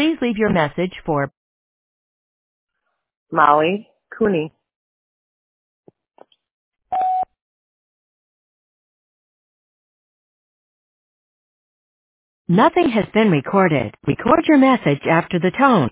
Please leave your message for Molly Cooney. Nothing has been recorded. Record your message after the tone.